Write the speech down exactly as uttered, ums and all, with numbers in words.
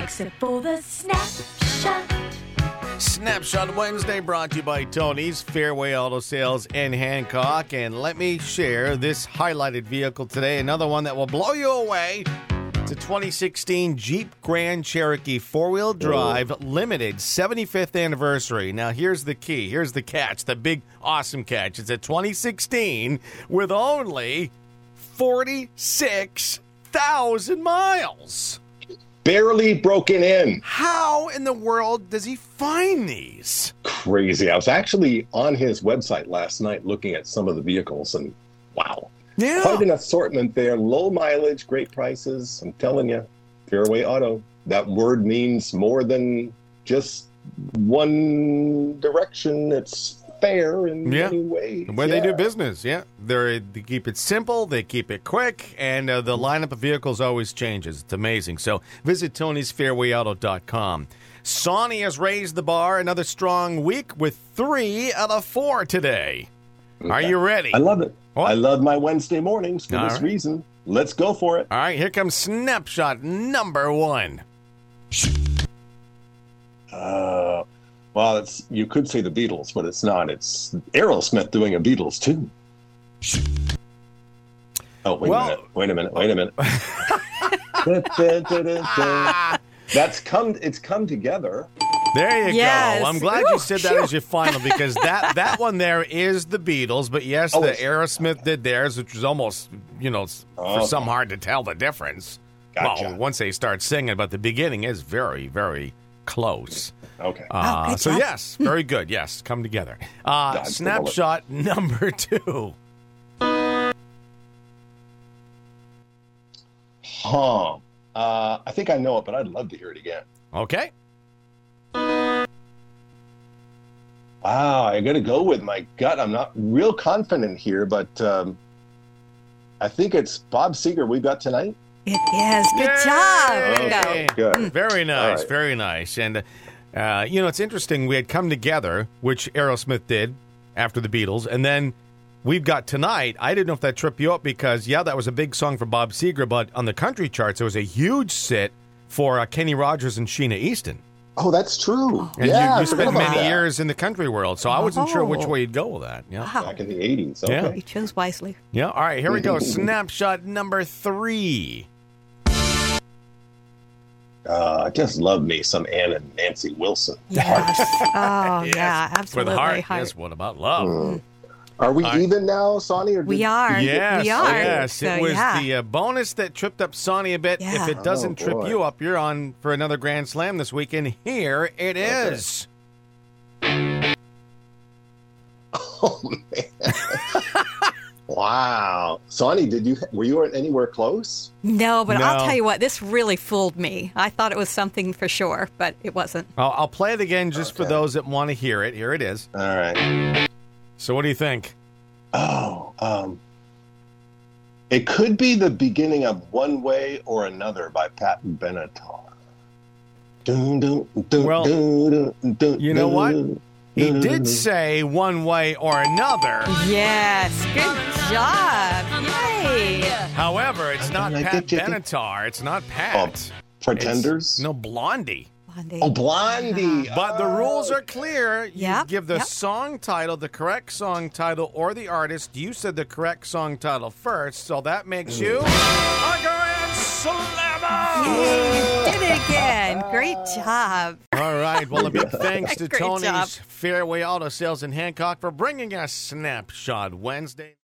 except for the snapshot. Snapshot Wednesday brought to you by Tony's Fairway Auto Sales in Hancock. And let me share this highlighted vehicle today, another one that will blow you away. It's a twenty sixteen Jeep Grand Cherokee four-wheel drive limited seventy-fifth anniversary. Now, here's the key. Here's the catch, the big awesome catch. It's a twenty sixteen with only forty-six thousand miles. Barely broken in. How in the world does he find these? Crazy. I was actually on his website last night looking at some of the vehicles, and wow. Yeah. Quite an assortment there. Low mileage, great prices. I'm telling you, Fairway Auto. That word means more than just one direction. It's fair in Yeah. many ways. Where yeah. they do business, yeah. They're, they keep it simple, they keep it quick, and uh, the lineup of vehicles always changes. It's amazing. So visit tonys fairway auto dot com. Sony has raised the bar another strong week with three out of four today. Okay. Are you ready? I love it. What? I love my Wednesday mornings for All this right. reason. Let's go for it. All right, here comes snapshot number one. Uh, well, it's you could say the Beatles, but it's not. It's Aerosmith doing a Beatles too. Oh, wait Well- a minute! Wait a minute! Wait a minute! Da, da, da, da, da. That's come. It's come together. There you Yes. go. I'm glad Woo, you said that phew. as your final because that, that one there is the Beatles. But yes, Oh, the it's- Aerosmith did theirs, which was almost, you know, s- for Oh. some hard to tell the difference. Gotcha. Well, once they start singing, but the beginning is very, very close. Okay. Uh, Oh, good so job. yes, very good. Yes, come together. Uh, Dodge the snapshot number two. Huh. Uh, I think I know it, but I'd love to hear it again. Okay. Wow, I got to go with my gut. I'm not real confident here, but um, I think it's Bob Seger we got tonight. It is. Good job. Yay! Bingo. Good. Very nice, right. very nice. And, uh, you know, it's interesting. We had Come Together, which Aerosmith did after the Beatles. And then we've got Tonight. I didn't know if that tripped you up because, yeah, that was a big song for Bob Seger. But on the country charts, there was a huge sit for uh, Kenny Rogers and Sheena Easton. Oh, that's true. And yeah, you, I you forgot spent about many that. years in the country world. So I wasn't sure which Oh. way you'd go with that. Yeah. Wow. Back in the eighties. Yeah. Okay. You chose wisely. Yeah. All right, here we go. Snapshot number three. Uh, I just love me some Ann and Nancy Wilson. Yes. Oh, Yes. yeah, For absolutely. the heart. Heart. Yes, what about love? Mm. Are we I- even now, Sonny? Or did- We are. Yes, We are. yes. So, it was yeah. the uh, bonus that tripped up Sonny a bit. Yeah. If it doesn't Oh, trip boy. you up, you're on for another Grand Slam this weekend. Here it is. Oh man! Wow, Sonny, did you were you anywhere close? No, but I'll No. tell you what, this really fooled me. I thought it was something for sure, but it wasn't. I'll, I'll play it again just for Okay. those that want to hear it. Here it is. All right. So what do you think? Oh, um, it could be the beginning of One Way or Another by Pat Benatar. Dun, dun, dun, Well, dun, dun, dun, you know what? dun, He dun, did dun. say one way or another. Yes. Good job. Yay. However, it's not I Pat get you. Benatar. It's not Pat. Pretenders? It's- no, Blondie. Blondie. Oh, Blondie. But the Oh, rules are clear. You Yep, give the yep. song title, the correct song title, or the artist. You said the correct song title first, so that makes you a Grand Slammer! Yay, you did it again. Great job. All right. Well, a big thanks to Great Tony's job. Fairway Auto Sales in Hancock for bringing us Snapshot Wednesday.